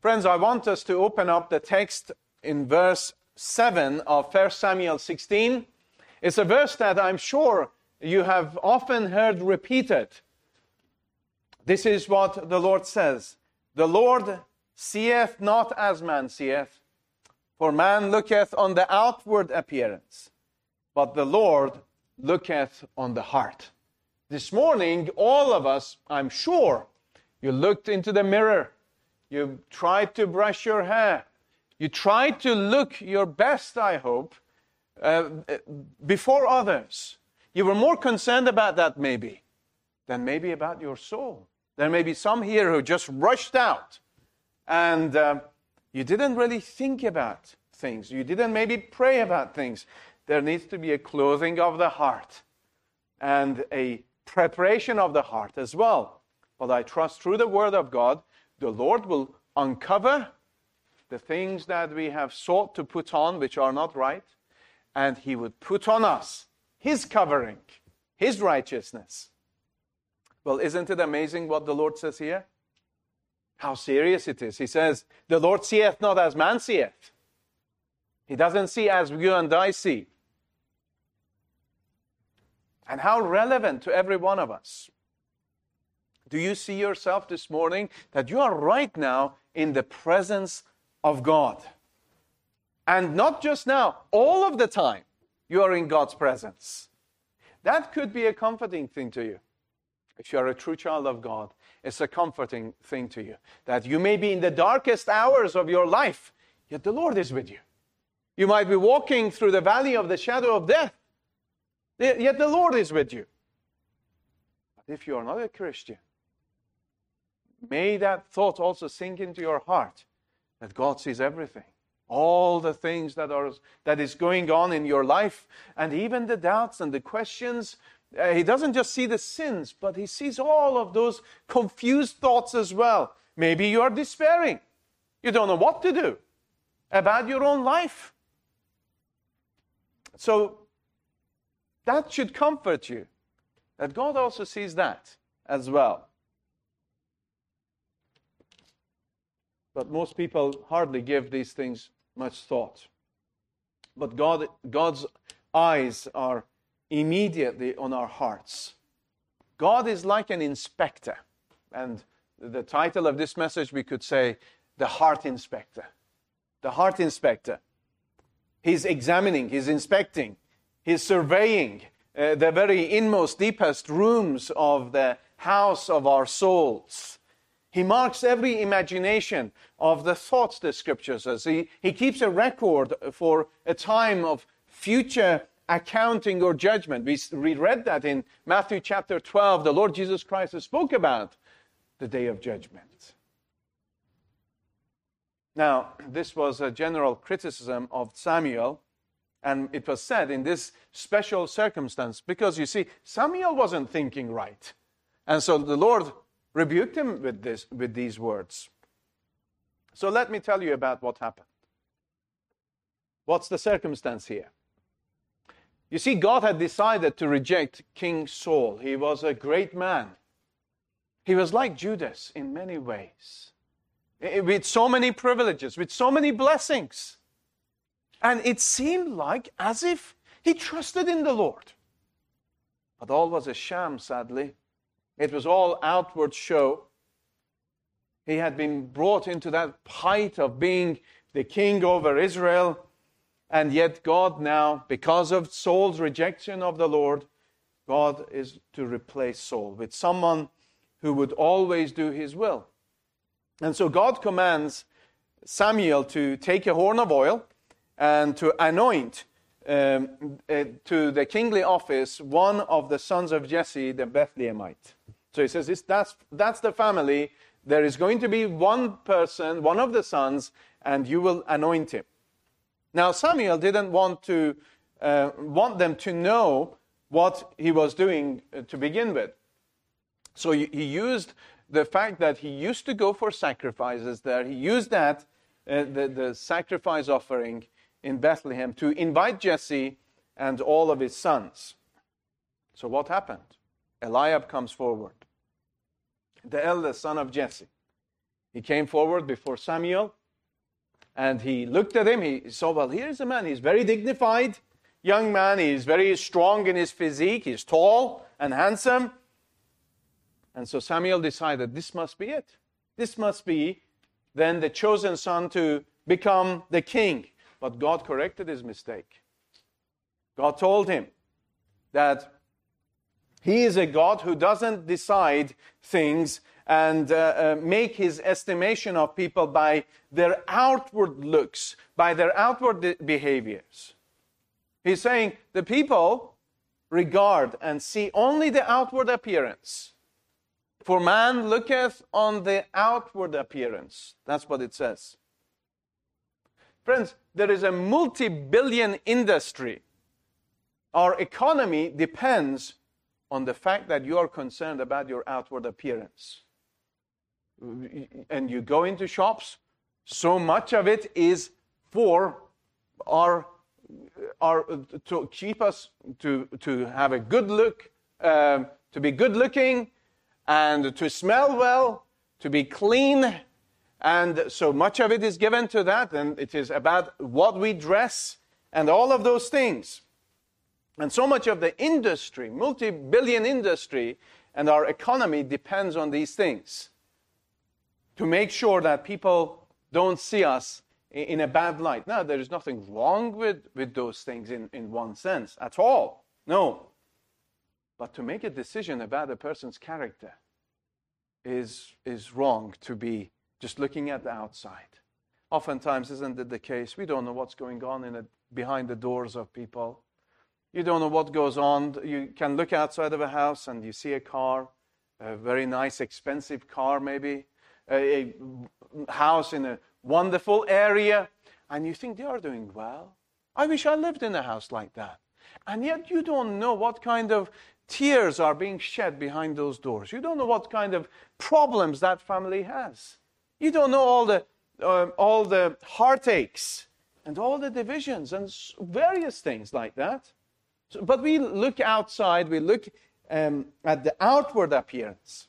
Friends, I want us to open up the text in verse 7 of 1 Samuel 16. It's a verse that I'm sure you have often heard repeated. This is what the Lord says. The Lord seeth not as man seeth, for man looketh on the outward appearance, but the Lord looketh on the heart. This morning, all of us, I'm sure, you looked into the mirror. You tried to brush your hair. You tried to look your best, I hope, before others. You were more concerned about that maybe than maybe about your soul. There may be some here who just rushed out and you didn't really think about things. You didn't maybe pray about things. There needs to be a clothing of the heart and a preparation of the heart as well. But I trust through the Word of God, the Lord will uncover the things that we have sought to put on which are not right, and He would put on us His covering, His righteousness. Well, isn't it amazing what the Lord says here? How serious it is. He says, the Lord seeth not as man seeth. He doesn't see as you and I see. And how relevant to every one of us. Do you see yourself this morning that you are right now in the presence of God? And not just now, all of the time you are in God's presence. That could be a comforting thing to you. If you are a true child of God, it's a comforting thing to you. That you may be in the darkest hours of your life, yet the Lord is with you. You might be walking through the valley of the shadow of death, yet the Lord is with you. But if you are not a Christian, may that thought also sink into your heart that God sees everything. All the things that is going on in your life, and even the doubts and the questions. He doesn't just see the sins, but He sees all of those confused thoughts as well. Maybe you are despairing. You don't know what to do about your own life. So that should comfort you, that God also sees that as well. But most people hardly give these things much thought. But God's eyes are immediately on our hearts. God is like an inspector. And the title of this message, we could say, the heart inspector. The heart inspector. He's examining, He's inspecting, He's surveying the very inmost, deepest rooms of the house of our souls. He marks every imagination of the thoughts, the Scripture says. He keeps a record for a time of future accounting or judgment. We read that in Matthew chapter 12. The Lord Jesus Christ spoke about the day of judgment. Now, this was a general criticism of Samuel, and it was said in this special circumstance, because you see, Samuel wasn't thinking right. And so the Lord rebuked him with these words. So let me tell you about what happened. What's the circumstance here? You see, God had decided to reject King Saul. He was a great man. He was like Judas in many ways, with so many privileges, with so many blessings. And it seemed like as if he trusted in the Lord. But all was a sham, sadly. It was all outward show. He had been brought into that height of being the king over Israel. And yet God now, because of Saul's rejection of the Lord, God is to replace Saul with someone who would always do His will. And so God commands Samuel to take a horn of oil and to anoint to the kingly office one of the sons of Jesse, the Bethlehemite. So he says, that's the family. There is going to be one person, one of the sons, and you will anoint him. Now, Samuel didn't want them to know what he was doing to begin with. So he used the fact that he used to go for sacrifices there. He used that, the sacrifice offering in Bethlehem, to invite Jesse and all of his sons. So what happened? Eliab comes forward, the eldest son of Jesse. He came forward before Samuel, and he looked at him. He saw, well, here's a man. He's very dignified young man. He's very strong in his physique. He's tall and handsome. And so Samuel decided, this must be it. This must be then the chosen son to become the king. But God corrected his mistake. God told him that He is a God who doesn't decide things and make His estimation of people by their outward looks, by their outward behaviors. He's saying the people regard and see only the outward appearance. For man looketh on the outward appearance. That's what it says. Friends, there is a multi-billion industry. Our economy depends on the fact that you are concerned about your outward appearance. And you go into shops, so much of it is for our to keep us to have a good look, to be good looking, and to smell well, to be clean. And so much of it is given to that, and it is about what we dress and all of those things. And so much of the industry, multi-billion industry, and our economy depends on these things to make sure that people don't see us in a bad light. Now, there is nothing wrong with those things in one sense at all. No. But to make a decision about a person's character is wrong, to be just looking at the outside. Oftentimes, isn't it the case? We don't know what's going on behind the doors of people. You don't know what goes on. You can look outside of a house and you see a car, a very nice, expensive car maybe, a house in a wonderful area, and you think they are doing well. I wish I lived in a house like that. And yet you don't know what kind of tears are being shed behind those doors. You don't know what kind of problems that family has. You don't know all the heartaches and all the divisions and various things like that. But we look outside, we look at the outward appearance.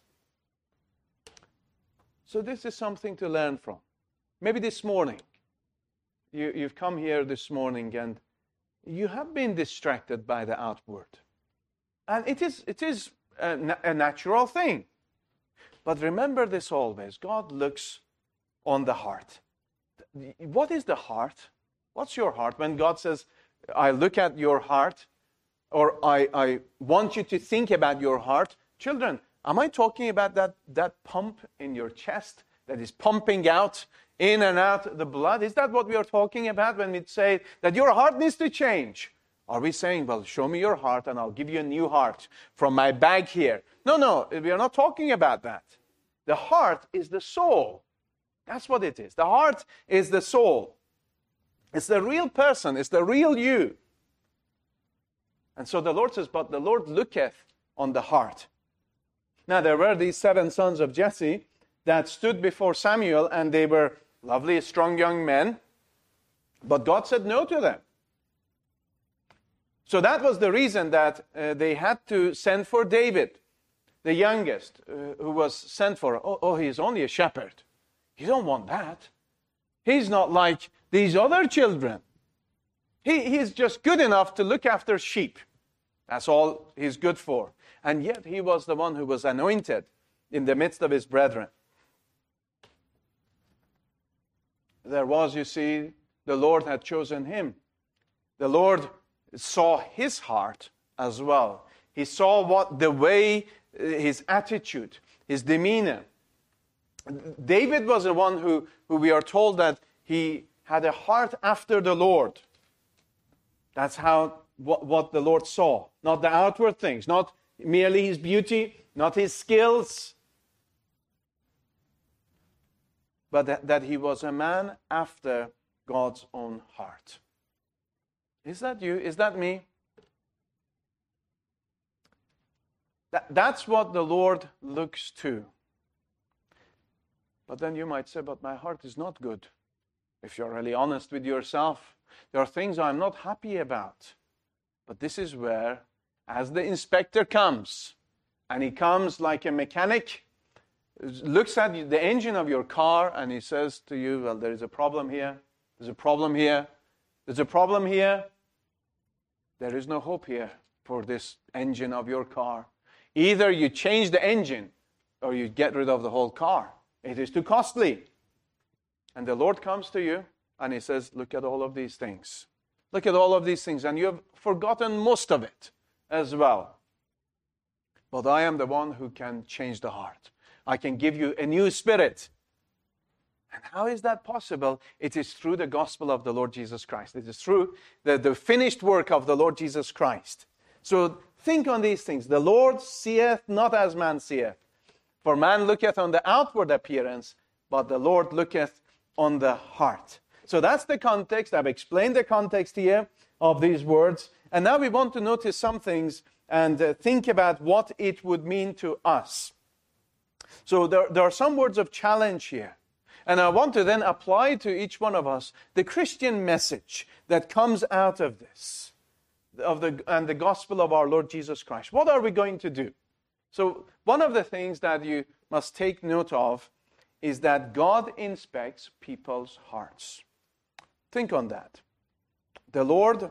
So this is something to learn from. Maybe this morning, you've come here this morning and you have been distracted by the outward. And it is a natural thing. But remember this always, God looks on the heart. What is the heart? What's your heart? When God says, I look at your heart, or I want you to think about your heart. Children, am I talking about that pump in your chest that is pumping out in and out the blood? Is that what we are talking about when we say that your heart needs to change? Are we saying, well, show me your heart and I'll give you a new heart from my bag here? No, we are not talking about that. The heart is the soul. That's what it is. The heart is the soul. It's the real person. It's the real you. And so the Lord says, but the Lord looketh on the heart. Now, there were these 7 sons of Jesse that stood before Samuel, and they were lovely, strong young men. But God said no to them. So that was the reason that they had to send for David, the youngest, who was sent for. Oh, he's only a shepherd. You don't want that. He's not like these other children. He's just good enough to look after sheep. That's all he's good for. And yet he was the one who was anointed in the midst of his brethren. There was, you see, the Lord had chosen him. The Lord saw his heart as well. He saw the way, his attitude, his demeanor. David was the one who we are told that he had a heart after the Lord. That's what the Lord saw. Not the outward things, not merely his beauty, not his skills, but that he was a man after God's own heart. Is that you? Is that me? That's what the Lord looks to. But then you might say, but my heart is not good. If you're really honest with yourself, there are things I'm not happy about. But this is where, as the inspector comes, and he comes like a mechanic, looks at the engine of your car and he says to you, well, there is a problem here, there's a problem here, there's a problem here. There is no hope here for this engine of your car. Either you change the engine or you get rid of the whole car. It is too costly. And the Lord comes to you and he says, look at all of these things. Look at all of these things, and you have forgotten most of it as well. But I am the one who can change the heart. I can give you a new spirit. And how is that possible? It is through the gospel of the Lord Jesus Christ. It is through the finished work of the Lord Jesus Christ. So think on these things. The Lord seeth not as man seeth. For man looketh on the outward appearance, but the Lord looketh on the heart. So that's the context. I've explained the context here of these words. And now we want to notice some things and think about what it would mean to us. So there are some words of challenge here. And I want to then apply to each one of us the Christian message that comes out of this, and the gospel of our Lord Jesus Christ. What are we going to do? So one of the things that you must take note of is that God inspects people's hearts. Think on that. The Lord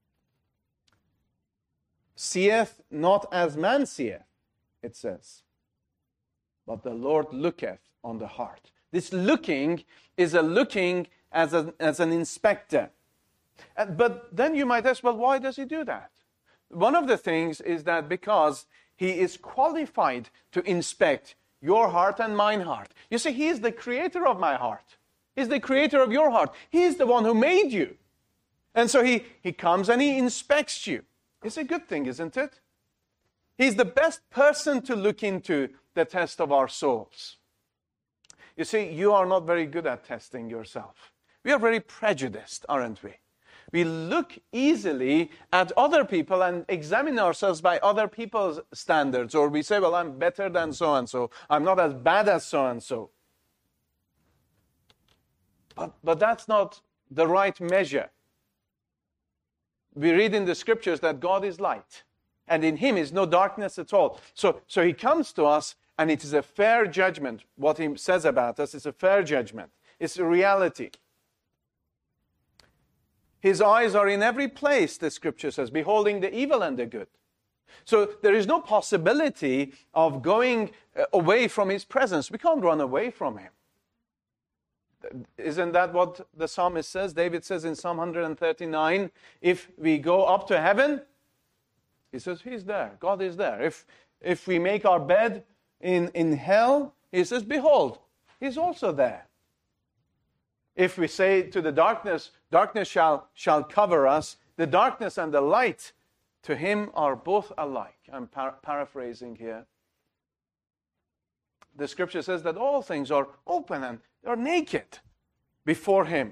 seeth not as man seeth, it says, but the Lord looketh on the heart. This looking is a looking as an inspector. But then you might ask, well, why does he do that? One of the things is that because he is qualified to inspect your heart and mine heart. You see, he is the creator of my heart. He's the creator of your heart. He's the one who made you. And so he comes and he inspects you. It's a good thing, isn't it? He's the best person to look into the test of our souls. You see, you are not very good at testing yourself. We are very prejudiced, aren't we? We look easily at other people and examine ourselves by other people's standards. Or we say, well, I'm better than so-and-so. I'm not as bad as so-and-so. But that's not the right measure. We read in the scriptures that God is light, and in him is no darkness at all. So he comes to us, and it is a fair judgment. What he says about us is a fair judgment. It's a reality. His eyes are in every place, the scripture says, beholding the evil and the good. So there is no possibility of going away from his presence. We can't run away from him. Isn't that what the psalmist says? David says in Psalm 139, if we go up to heaven, he says, he's there. God is there. If we make our bed in hell, he says, behold, he's also there. If we say to the darkness, darkness shall cover us, the darkness and the light to him are both alike. I'm paraphrasing here. The scripture says that all things are open and are naked before him.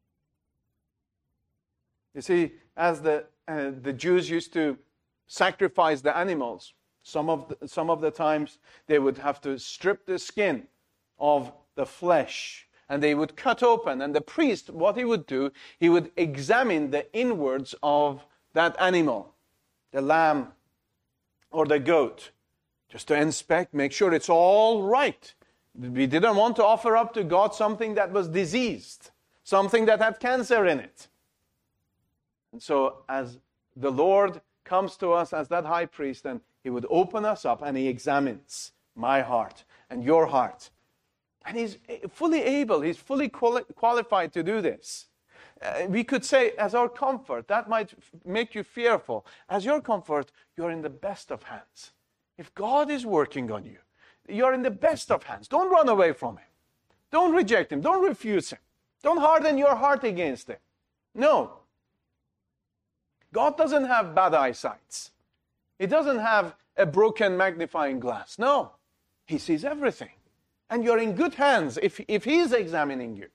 You see, as the Jews used to sacrifice the animals, some of the times they would have to strip the skin of the flesh, and they would cut open, and the priest, what he would do, he would examine the inwards of that animal, the lamb or the goat, just to inspect, make sure it's all right. We didn't want to offer up to God something that was diseased, something that had cancer in it. And so as the Lord comes to us as that high priest, and he would open us up and he examines my heart and your heart. And he's fully able, he's fully qualified to do this. We could say, as our comfort, that might make you fearful. As your comfort, you're in the best of hands. If God is working on you, you're in the best of hands. Don't run away from him. Don't reject him. Don't refuse him. Don't harden your heart against him. No. God doesn't have bad eyesight. He doesn't have a broken magnifying glass. No. He sees everything. And you're in good hands if he's examining you.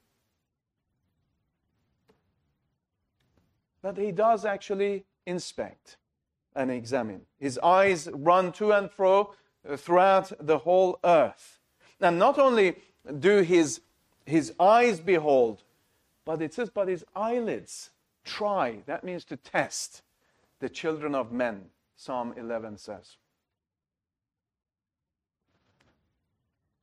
But he does actually inspect and examine. His eyes run to and fro throughout the whole earth. And not only do his eyes behold, but it says, but his eyelids try. That means to test the children of men, Psalm 11 says.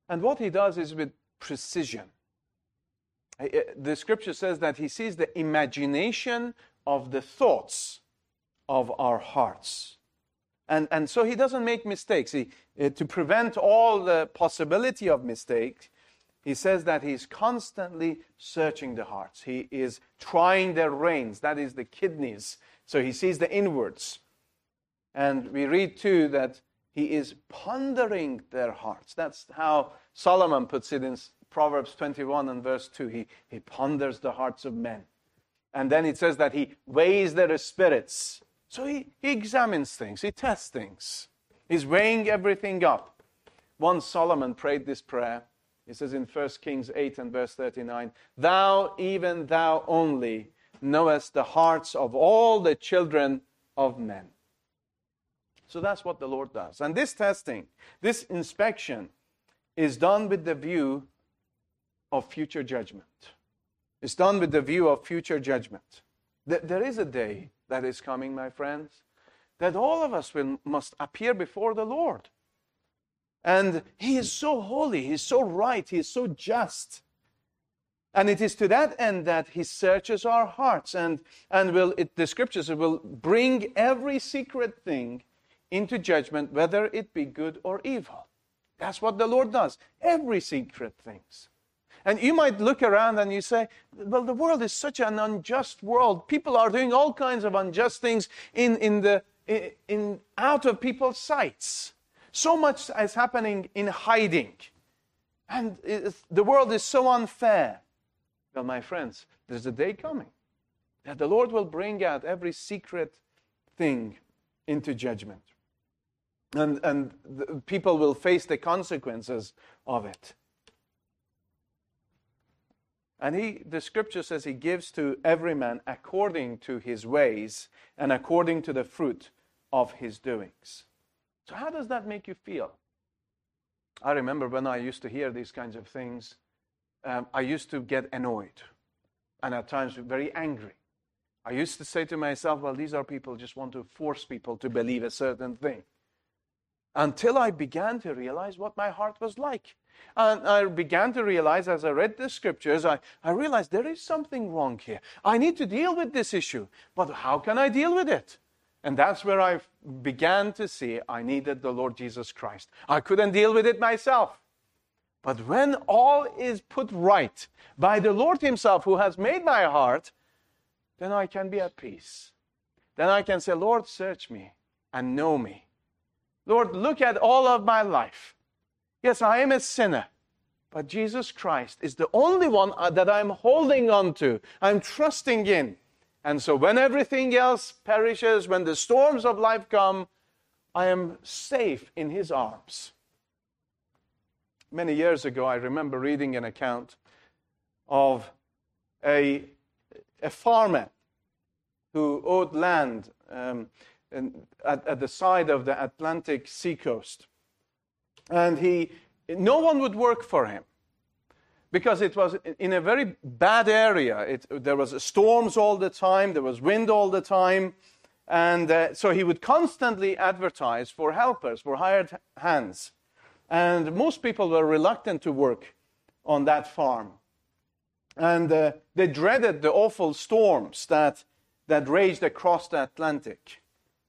And what he does is with precision. The scripture says that he sees the imagination of the thoughts of our hearts. And so he doesn't make mistakes. To prevent all the possibility of mistakes, he says that he's constantly searching the hearts. He is trying the reins, that is the kidneys. So he sees the inwards. And we read too that he is pondering their hearts. That's how Solomon puts it in Proverbs 21 and verse 2. He ponders the hearts of men. And then it says that he weighs their spirits. So he examines things, he tests things. He's weighing everything up. Once Solomon prayed this prayer. It says in 1 Kings 8 and verse 39, "Thou, even thou only, knowest the hearts of all the children of men." So that's what the Lord does. And this testing, this inspection, is done with the view of future judgment. It's done with the view of future judgment. There is a day that is coming, my friends, that all of us must appear before the Lord. And he is so holy, he is so right, he is so just. And it is to that end that he searches our hearts. And the scriptures will bring every secret thing into judgment, whether it be good or evil. That's what the Lord does. Every secret things. And you might look around and you say, well, the world is such an unjust world. People are doing all kinds of unjust things out of people's sights. So much is happening in hiding. And the world is so unfair. Well, my friends, there's a day coming that the Lord will bring out every secret thing into judgment. And the people will face the consequences of it. And the scripture says he gives to every man according to his ways and according to the fruit of his doings. So how does that make you feel? I remember when I used to hear these kinds of things, I used to get annoyed and at times very angry. I used to say to myself, well, these are people who just want to force people to believe a certain thing. Until I began to realize what my heart was like. And I began to realize as I read the scriptures, I realized there is something wrong here. I need to deal with this issue. But how can I deal with it? And that's where I began to see I needed the Lord Jesus Christ. I couldn't deal with it myself. But when all is put right by the Lord himself who has made my heart, then I can be at peace. Then I can say, Lord, search me and know me. Lord, look at all of my life. Yes, I am a sinner, but Jesus Christ is the only one that I'm holding on to. I'm trusting in. And so when everything else perishes, when the storms of life come, I am safe in his arms. Many years ago, I remember reading an account of a farmer who owed land at the side of the Atlantic seacoast. And no one would work for him because it was in a very bad area. There was storms all the time, there was wind all the time, and so he would constantly advertise for helpers, for hired hands. And most people were reluctant to work on that farm. And they dreaded the awful storms that raged across the Atlantic.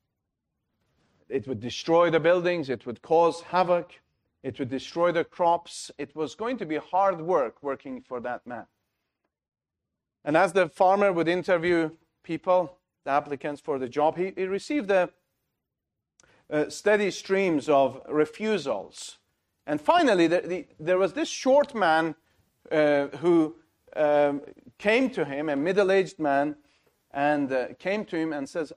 It would destroy the buildings, it would cause havoc, it would destroy the crops. It was going to be hard work working for that man. And as the farmer would interview people, the applicants for the job, he received steady streams of refusals. And finally, there was this short man who came to him, a middle-aged man, and came to him and says,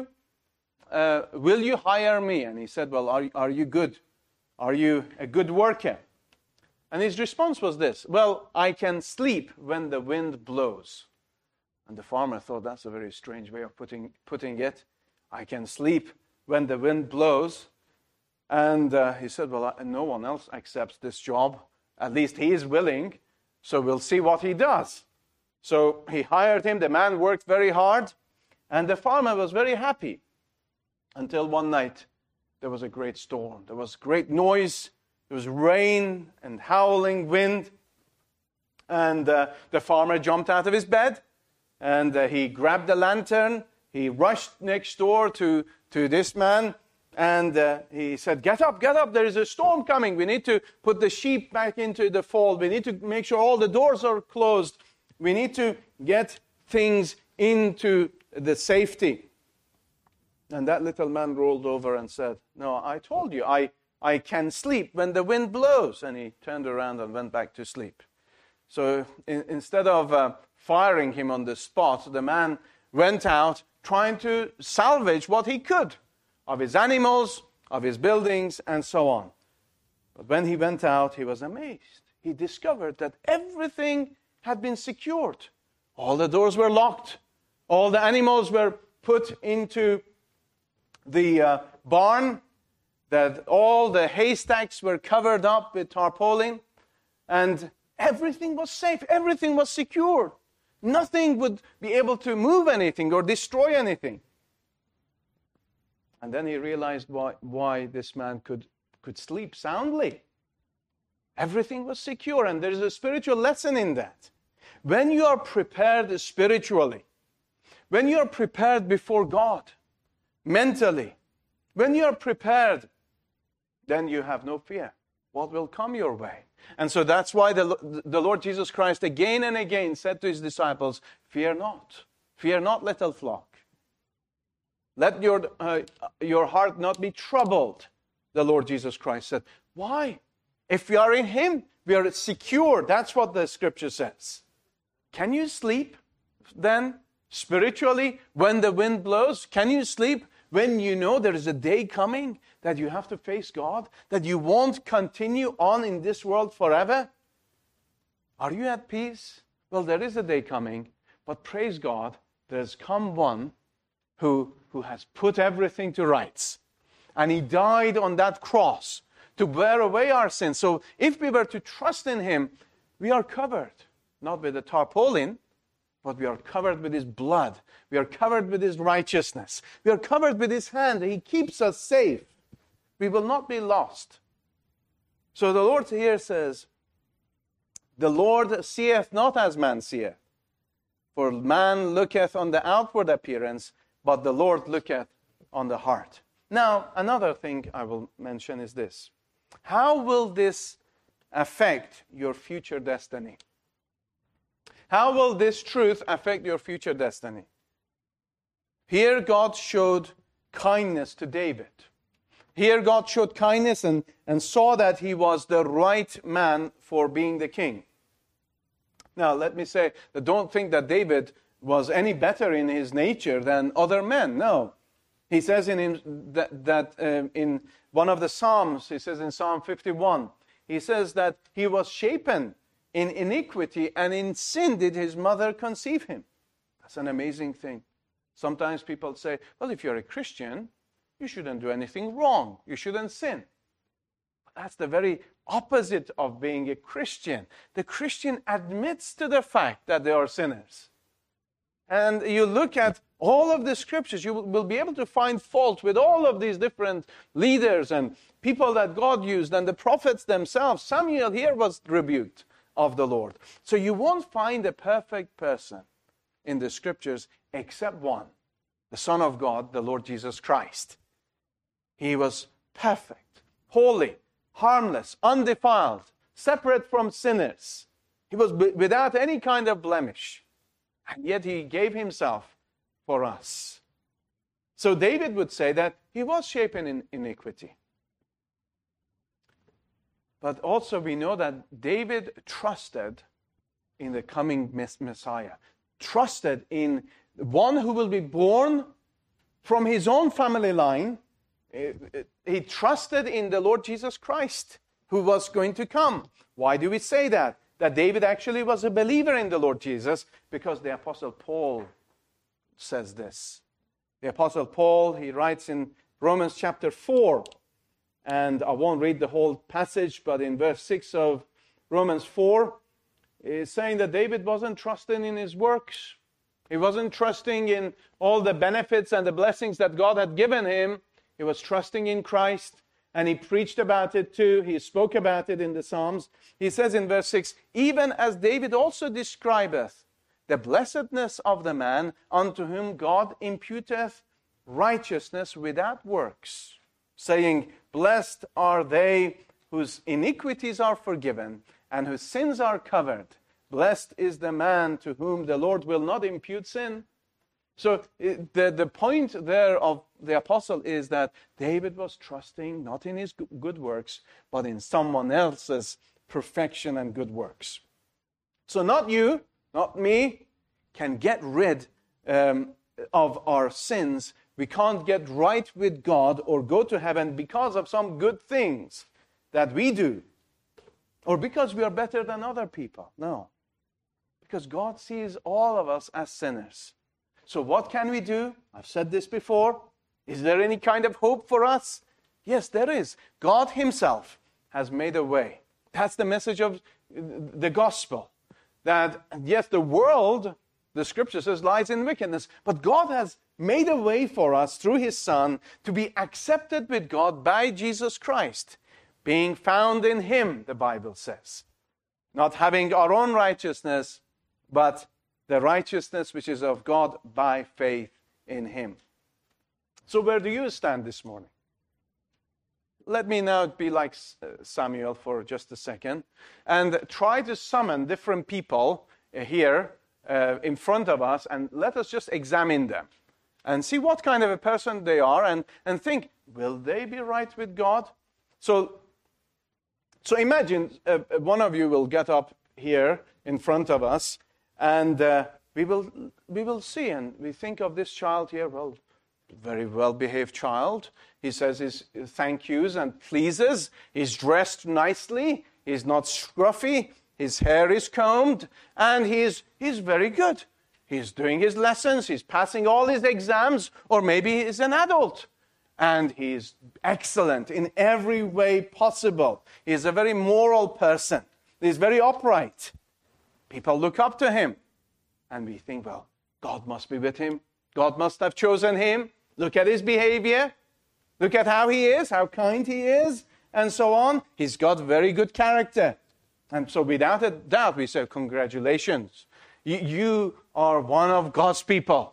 will you hire me? And he said, well, are you good? Are you a good worker? And his response was this, well, I can sleep when the wind blows. And the farmer thought, that's a very strange way of putting it. I can sleep when the wind blows. And he said, well, no one else accepts this job. At least he is willing, so we'll see what he does. So he hired him. The man worked very hard, and the farmer was very happy. Until one night, there was a great storm. There was great noise There was rain and howling wind. And the farmer jumped out of his bed, and he grabbed the lantern. He rushed next door to this man, and he said, get up, there is a storm coming. We need to put the sheep back into the fold. We need to make sure all the doors are closed. We need to get things into the safety. And that little man rolled over and said, no, I told you, I can sleep when the wind blows. And he turned around and went back to sleep. So instead of firing him on the spot, the man went out trying to salvage what he could of his animals, of his buildings, and so on. But when he went out, he was amazed. He discovered that everything had been secured. All the doors were locked. All the animals were put into the barn. That all the haystacks were covered up with tarpaulin. And everything was safe. Everything was secure. Nothing would be able to move anything or destroy anything. And then he realized why this man could sleep soundly. Everything was secure, and there is a spiritual lesson in that. When you are prepared spiritually, when you are prepared before God, mentally, when you are prepared, then you have no fear. What will come your way? And so that's why the Lord Jesus Christ again and again said to his disciples, fear not, little flock. Let your heart not be troubled, the Lord Jesus Christ said. Why? If we are in him, we are secure. That's what the scripture says. Can you sleep then, spiritually, when the wind blows? Can you sleep when you know there is a day coming that you have to face God, that you won't continue on in this world forever? Are you at peace? Well, there is a day coming, but praise God, there's come one who has put everything to rights. And he died on that cross to bear away our sins. So if we were to trust in him, we are covered, not with a tarpaulin, but we are covered with his blood. We are covered with his righteousness. We are covered with his hand. He keeps us safe. We will not be lost. So the Lord here says, the Lord seeth not as man seeth. For man looketh on the outward appearance, but the Lord looketh on the heart. Now, another thing I will mention is this. How will this affect your future destiny? How will this truth affect your future destiny? Here God showed kindness to David. Here God showed kindness and saw that he was the right man for being the king. Now, let me say that don't think that David was any better in his nature than other men. No. He says in in one of the Psalms, he says in Psalm 51, he says that he was shapen in iniquity, and in sin did his mother conceive him. That's an amazing thing. Sometimes people say, well, if you're a Christian, you shouldn't do anything wrong. You shouldn't sin. But that's the very opposite of being a Christian. The Christian admits to the fact that they are sinners. And you look at all of the scriptures, you will be able to find fault with all of these different leaders and people that God used and the prophets themselves. Samuel here was rebuked of the Lord. So you won't find a perfect person in the scriptures except one, the Son of God, the Lord Jesus Christ. He was perfect, holy, harmless, undefiled, separate from sinners. He was without any kind of blemish. And yet he gave himself for us. So David would say that he was shapen in iniquity. But also we know that David trusted in the coming Messiah. Trusted in one who will be born from his own family line. He trusted in the Lord Jesus Christ who was going to come. Why do we say that? That David actually was a believer in the Lord Jesus, because the Apostle Paul says this. The Apostle Paul, he writes in Romans chapter 4, and I won't read the whole passage, but in verse 6 of Romans 4, is saying that David wasn't trusting in his works. He wasn't trusting in all the benefits and the blessings that God had given him. He was trusting in Christ. and he preached about it too. He spoke about it in the Psalms. He says in verse 6, even as David also describeth the blessedness of the man unto whom God imputeth righteousness without works, saying, blessed are they whose iniquities are forgiven and whose sins are covered. Blessed is the man to whom the Lord will not impute sin. So the point there of the apostle is that David was trusting not in his good works, but in someone else's perfection and good works. So not you, not me, can get rid of our sins. We can't get right with God or go to heaven because of some good things that we do, or because we are better than other people. No. Because God sees all of us as sinners. So what can we do? I've said this before. Is there any kind of hope for us? Yes, there is. God himself has made a way. That's the message of the gospel. That, yes, the world, the scripture says, lies in wickedness. But God has made a way for us through his Son to be accepted with God by Jesus Christ. Being found in him, the Bible says. Not having our own righteousness, but the righteousness which is of God by faith in him. So where do you stand this morning? Let me now be like Samuel for just a second and try to summon different people here in front of us, and let us just examine them and see what kind of a person they are, and think, will they be right with God? So imagine one of you will get up here in front of us, and we will see, and we think of this child here, well, very well-behaved child. He says his thank yous and pleases. He's dressed nicely. He's not scruffy. His hair is combed, and he's very good. He's doing his lessons. He's passing all his exams, or maybe he's an adult. And he's excellent in every way possible. He's a very moral person. He's very upright. People look up to him. And we think, well, God must be with him. God must have chosen him. Look at his behavior. Look at how he is, how kind he is, and so on. He's got very good character. And so without a doubt, we say, congratulations. You are one of God's people.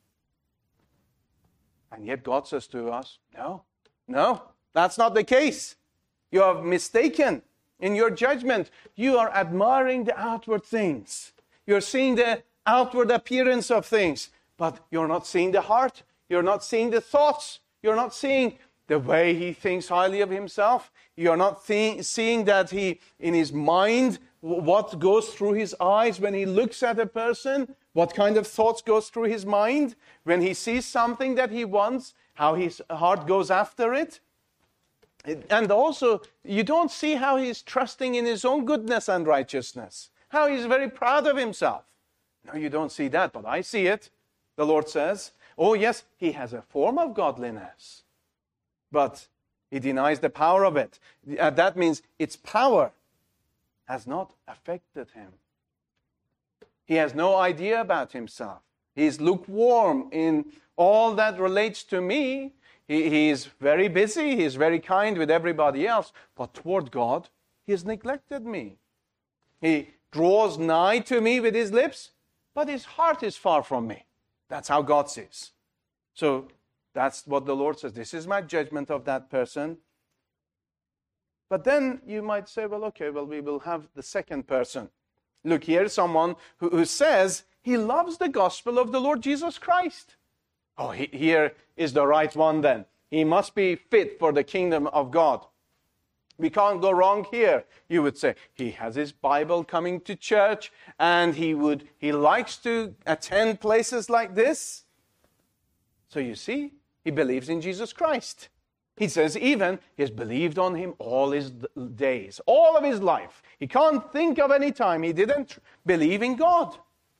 And yet God says to us, no, that's not the case. You are mistaken in your judgment. You are admiring the outward things. You're seeing the outward appearance of things, but you're not seeing the heart. You're not seeing the thoughts. You're not seeing the way he thinks highly of himself. You're not seeing that he, in his mind, what goes through his eyes when he looks at a person, what kind of thoughts goes through his mind when he sees something that he wants, how his heart goes after it. And also, you don't see how he's trusting in his own goodness and righteousness, how he's very proud of himself. No, you don't see that, but I see it, the Lord says. Oh, yes, he has a form of godliness, but he denies the power of it. That means its power has not affected him. He has no idea about himself. He's lukewarm in all that relates to me. He's very busy. He's very kind with everybody else. But toward God, he has neglected me. He draws nigh to me with his lips, but his heart is far from me. That's how God sees. So that's what the Lord says. This is my judgment of that person. But then you might say, well, okay, we will have the second person. Look, here's someone who says he loves the gospel of the Lord Jesus Christ. Oh, here is the right one then. He must be fit for the kingdom of God. We can't go wrong here. You would say, he has his Bible coming to church, and he likes to attend places like this. So you see, he believes in Jesus Christ. He says even he has believed on him all his days, all of his life. He can't think of any time he didn't believe in God.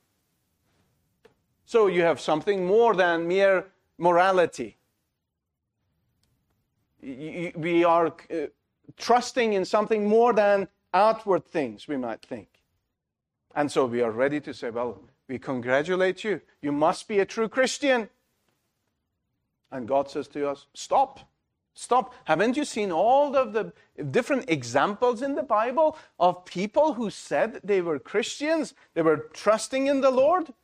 So you have something more than mere morality. We are trusting in something more than outward things, we might think. And so we are ready to say, well, we congratulate you. You must be a true Christian. And God says to us, stop. Stop. Haven't you seen all of the different examples in the Bible of people who said they were Christians, they were trusting in the Lord?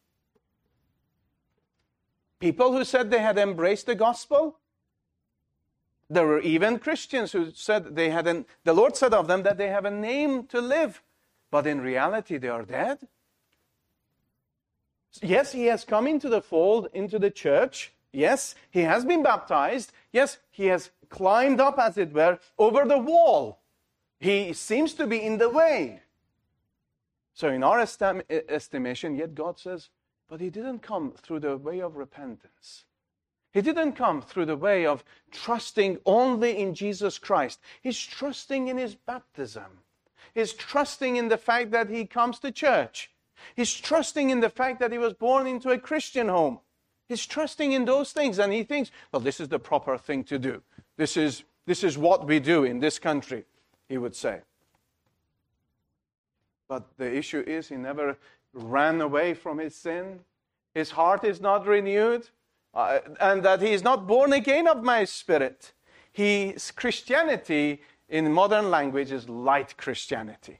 People who said they had embraced the gospel. There were even Christians who said the Lord said of them that they have a name to live, but in reality they are dead. Yes, he has come into the fold, into the church. Yes, he has been baptized. Yes, he has climbed up, as it were, over the wall. He seems to be in the way. So in our estimation, yet God says, but he didn't come through the way of repentance. He didn't come through the way of trusting only in Jesus Christ. He's trusting in his baptism. He's trusting in the fact that he comes to church. He's trusting in the fact that he was born into a Christian home. He's trusting in those things, and he thinks, well, this is the proper thing to do. This is what we do in this country, he would say. But the issue is he never ran away from his sin. His heart is not renewed, and that he is not born again of my spirit. His Christianity, in modern language, is light Christianity.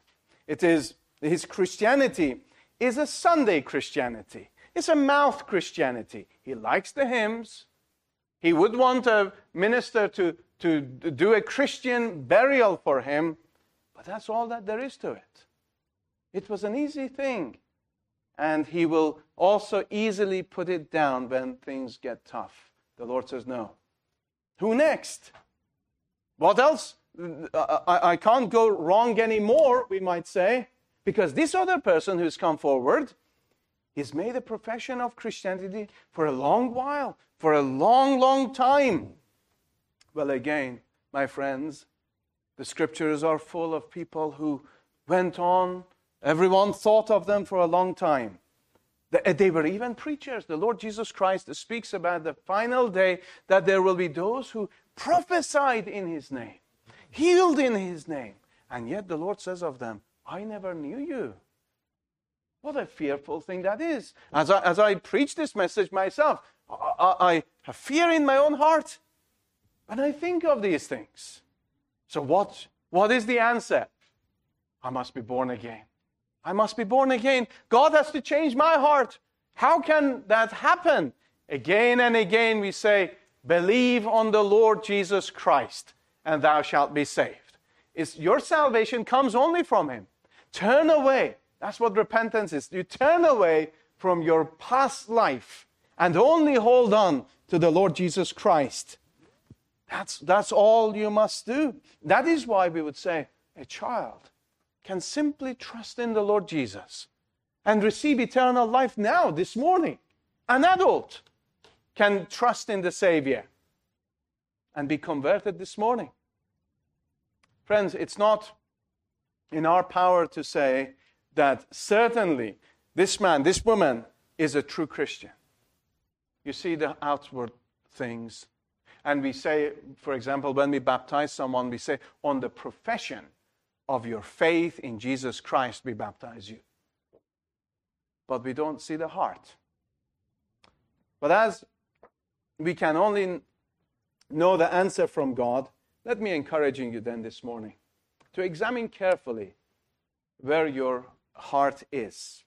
His Christianity is a Sunday Christianity. It's a mouth Christianity. He likes the hymns. He would want a minister to do a Christian burial for him, but that's all that there is to it. It was an easy thing. And he will also easily put it down when things get tough. The Lord says, no. Who next? What else? I can't go wrong anymore, we might say, because this other person who's come forward, he's made a profession of Christianity for a long while, for a long, long time. Well, again, my friends, the scriptures are full of people who went on. Everyone thought of them for a long time. They were even preachers. The Lord Jesus Christ speaks about the final day that there will be those who prophesied in his name, healed in his name. And yet the Lord says of them, I never knew you. What a fearful thing that is. As I preach this message myself, I have fear in my own heart when I think of these things. So what is the answer? I must be born again. I must be born again. God has to change my heart. How can that happen? Again and again we say, believe on the Lord Jesus Christ, and thou shalt be saved. Your salvation comes only from him. Turn away. That's what repentance is. You turn away from your past life and only hold on to the Lord Jesus Christ. That's all you must do. That is why we would say a child can simply trust in the Lord Jesus and receive eternal life now, this morning. An adult can trust in the Savior and be converted this morning. Friends, it's not in our power to say that certainly this man, this woman is a true Christian. You see the outward things. And we say, for example, when we baptize someone, we say, on the profession of your faith in Jesus Christ, we baptize you. But we don't see the heart. But as we can only know the answer from God, let me encourage you then this morning to examine carefully where your heart is.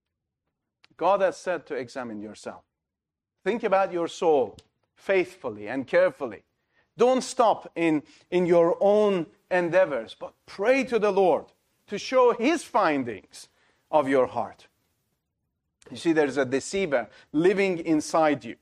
God has said to examine yourself. Think about your soul faithfully and carefully. Don't stop in your own endeavors, but pray to the Lord to show his findings of your heart. You see, there's a deceiver living inside you.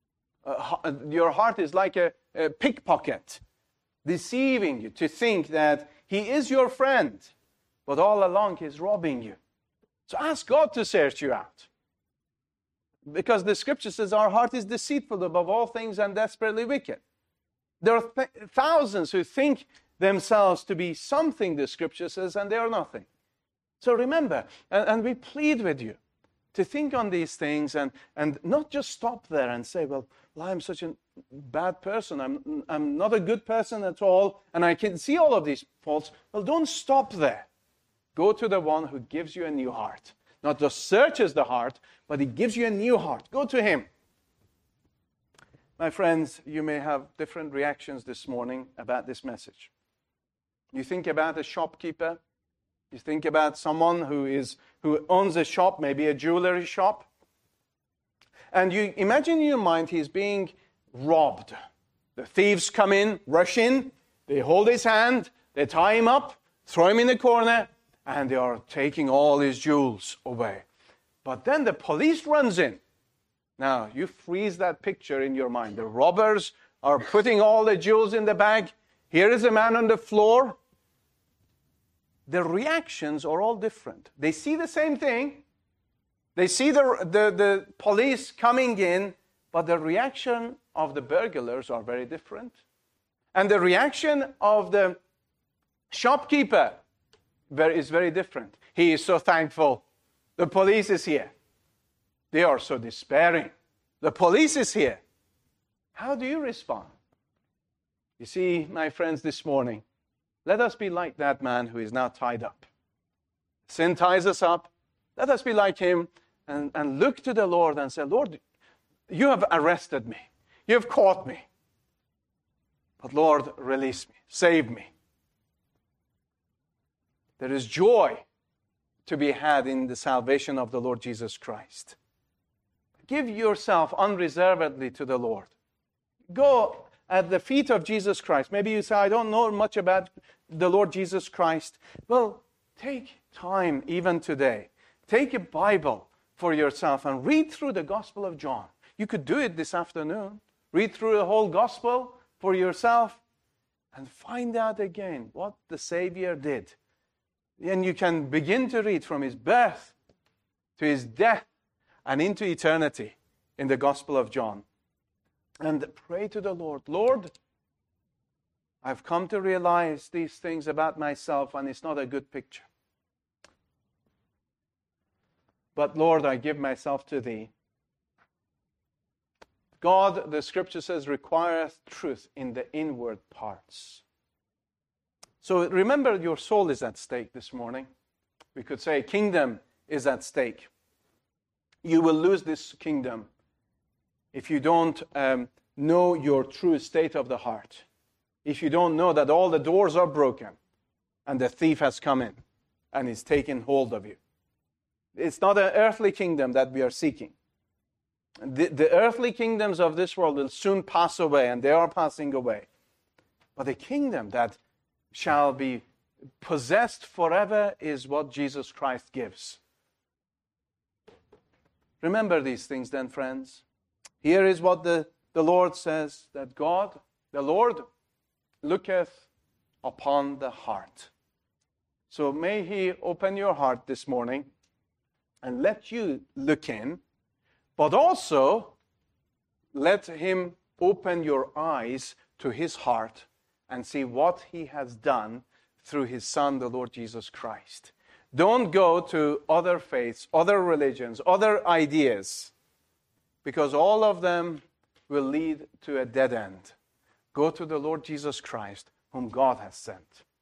Your heart is like a pickpocket, deceiving you to think that he is your friend, but all along he's robbing you. So ask God to search you out. Because the scripture says our heart is deceitful above all things and desperately wicked. There are thousands who think themselves to be something, the scripture says, and they are nothing. So remember, and we plead with you to think on these things and not just stop there and say, well, I'm such a bad person. I'm not a good person at all, and I can see all of these faults. Well, don't stop there. Go to the one who gives you a new heart. Not just searches the heart, but he gives you a new heart. Go to him. My friends, you may have different reactions this morning about this message. You think about a shopkeeper. You think about someone who owns a shop, maybe a jewelry shop. And you imagine in your mind he's being robbed. The thieves come in, rush in, they hold his hand, they tie him up, throw him in the corner, and they are taking all his jewels away. But then the police runs in. Now, you freeze that picture in your mind. The robbers are putting all the jewels in the bag. Here is a man on the floor. The reactions are all different. They see the same thing. They see the police coming in, but the reaction of the burglars are very different. And the reaction of the shopkeeper is very different. He is so thankful. The police is here. They are so despairing. The police is here. How do you respond? You see, my friends, this morning, let us be like that man who is now tied up. Sin ties us up. Let us be like him and look to the Lord and say, Lord, you have arrested me. You have caught me. But Lord, release me. Save me. There is joy to be had in the salvation of the Lord Jesus Christ. Give yourself unreservedly to the Lord. Go at the feet of Jesus Christ. Maybe you say, I don't know much about the Lord Jesus Christ. Well, take time even today. Take a Bible for yourself and read through the Gospel of John. You could do it this afternoon. Read through the whole Gospel for yourself and find out again what the Savior did. And you can begin to read from his birth to his death and into eternity in the Gospel of John. And pray to the Lord, Lord, I've come to realize these things about myself and it's not a good picture. But Lord, I give myself to thee. God, the scripture says, requireth truth in the inward parts. So remember, your soul is at stake this morning. We could say kingdom is at stake. You will lose this kingdom if you don't know your true state of the heart. If you don't know that all the doors are broken and the thief has come in and is taken hold of you. It's not an earthly kingdom that we are seeking. The earthly kingdoms of this world will soon pass away, and they are passing away. But the kingdom that shall be possessed forever is what Jesus Christ gives. Remember these things then, friends. Here is what the Lord says, that God, the Lord, looketh upon the heart. So may he open your heart this morning and let you look in, but also let him open your eyes to his heart and see what he has done through his Son, the Lord Jesus Christ. Don't go to other faiths, other religions, other ideas, because all of them will lead to a dead end. Go to the Lord Jesus Christ, whom God has sent.